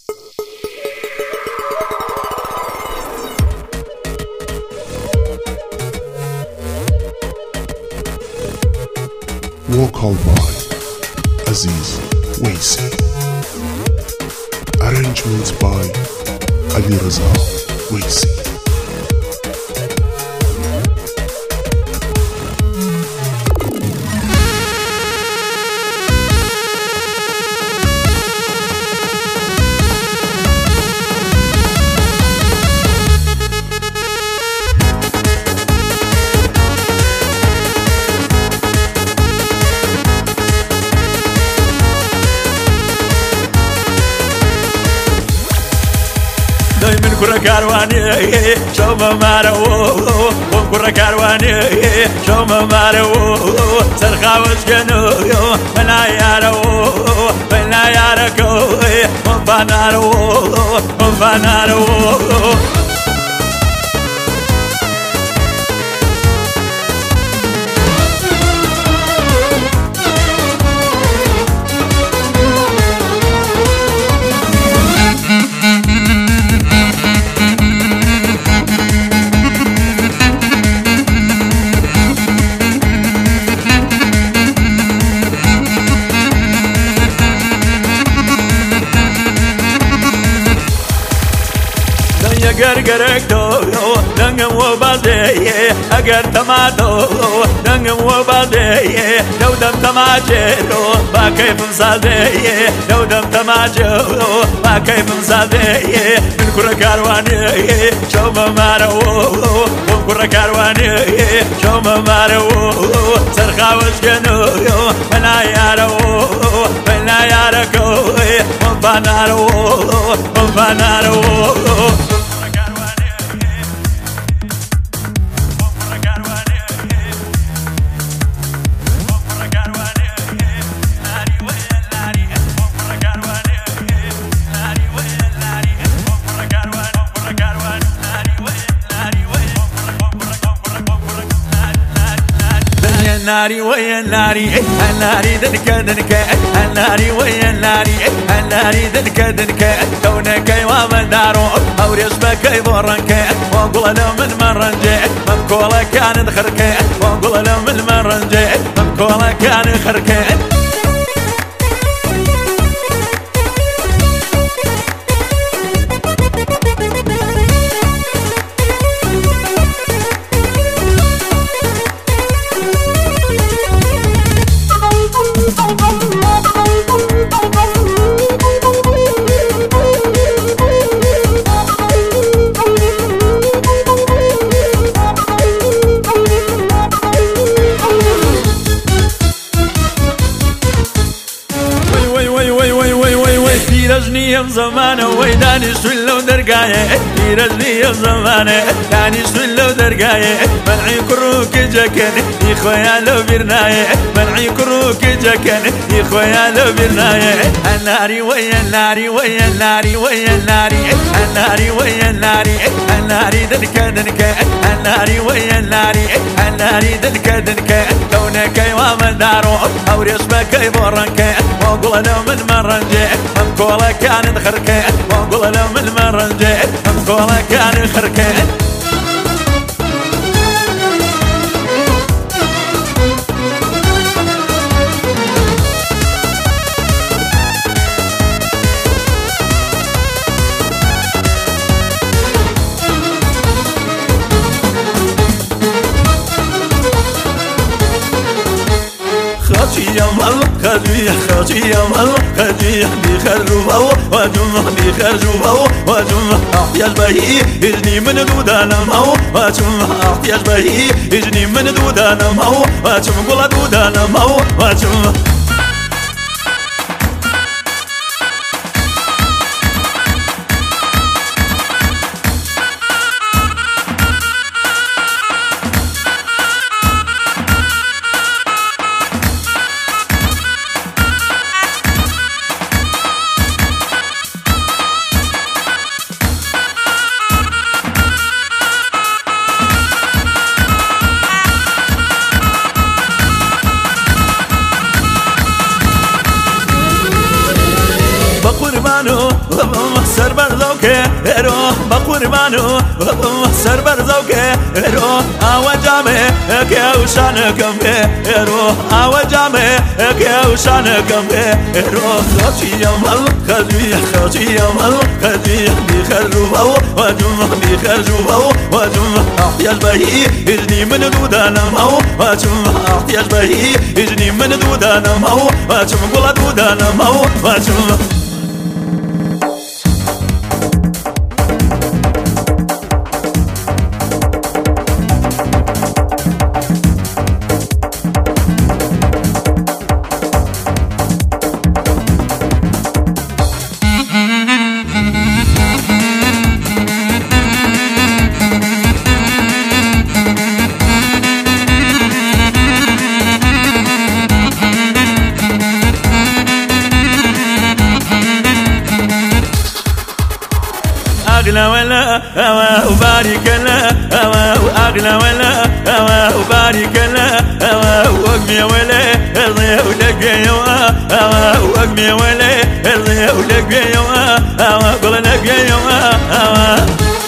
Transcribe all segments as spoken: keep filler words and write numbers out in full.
Vocal by Aziz Waisi. Arrangements by Ali Raza Waisi. من كرة كارواني شو ما مارو من كرة كارواني شو ما مارو سرخا وسجنو بلا يارو بلا ياركو من فنارو من فنارو اگر گرگتو دنگم و بازی اگر تماتو دنگم و بازی لو دم تماچرو با کیفم سازی لو دم تماچرو با کیفم سازی من کره کاروانی شو مارو من کره کاروانی شو مارو سرخا وسکنو بلا یارو بلا یارکو من فنارو من فنارو الناري ويا الناري الناري دنك دنك الناري ويا الناري الناري دنك دنك كونك ومن دارو او رسمك يبرنك وقول له من مرنجي من كولا كان خرك وقول له من مرنجي من كولا كان خرك رجني زمانه ويداني سولو درقايه رجني زمانه داني سولو درقايه منعي كروك جكن يا خويا لو برنايه منعي كروك جكن يا خويا لو برنايه الناري ويا الناري ويا الناري ويا الناري الناري ويا الناري الناري دنك دنك الناري ويا الناري الناري دنك دنك كونك ومن دارو او رسمك يبرنك وقول له من مرنجي من كولا كان خركه وقول له من مرنجي من كولا كان خركه خاطي مال خاطي خاطي مال خاطي بيخرجوا وجمع بيخرجوا وجمع احتياج بهي يجني من دودانا ماو وجمع احتياج بهي يجني من دودانا ماو وجمع قول دودانا ماو وجمع سر برزوكي رو بقربانو سر برزوكي رو آوجامي كيوشانكم رو آوجامي كيوشانكم رو خشي يوم خشي خشي يوم خشي بيخرجوا وجم بيخرجوا وجم احتياج بهي اجني من دودانا مو وجم احتياج بهي اجني من دودانا مو وجم قول دودانا مو وجم أغلى ولا هوا وبارك لا هوا وأغلى ولا هوا وبارك لا هوا وأقمي ولا ارضي ولقي يوا هوا وأقمي ولا ارضي ولقي يوا هوا قول لقي يوا هوا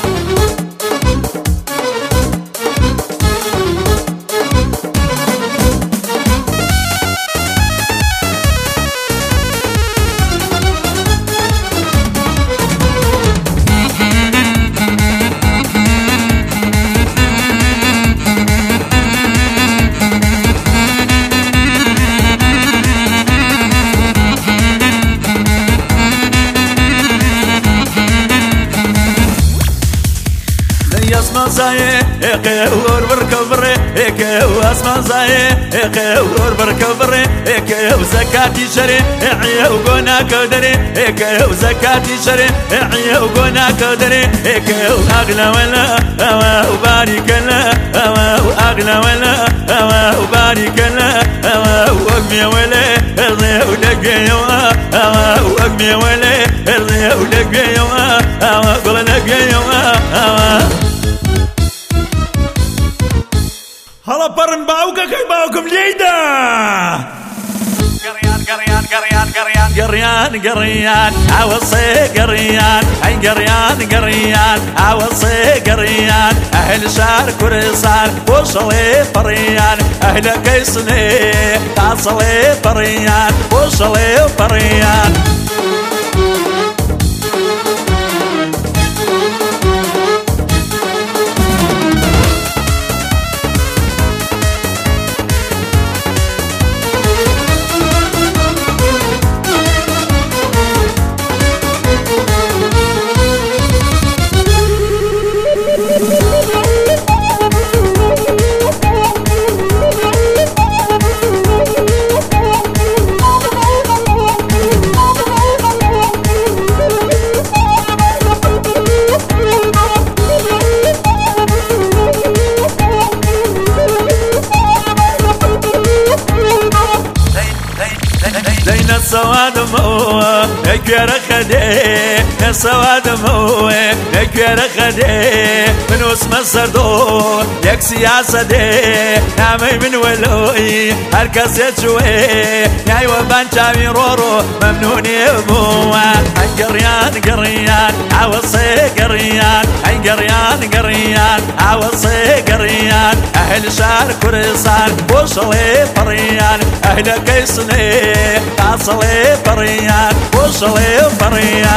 اسمع زاي اقور بركبر اك اسمع زاي اقور بركبر اك زكاتي شري عيا وقنا قدري اك زكاتي شري عيا وقنا قدري اك اغلى ولا هوا وبارك لا هوا واغلى ولا هوا وبارك لا هوا واقمي ولا ارضي ولقي يوا هوا واقمي ولا ارضي ولقي يوا هوا قول لقي يوا هوا هلا برن باوكا كي باوكم ليدا قريان قريان قريان قريان قريان قريان عوصي قريان اي قريان قريان عوصي قريان اهل شار كرسان وصلي فريان اهل كيسني تعصلي فريان وصلي فريان السواد مو نكر خدي السواد مو نكر خدي من اسم السردور يك سياسة دي نعمي من ولوي هركز يتشوي ياي وبان شامي رورو ممنوني ابوه قريان قريان عوصي قريان اي قريان قريان عوصي قريان اهل شار كرسان وصلي فريان اهل كيسني تعصلي فريان وصلي فريان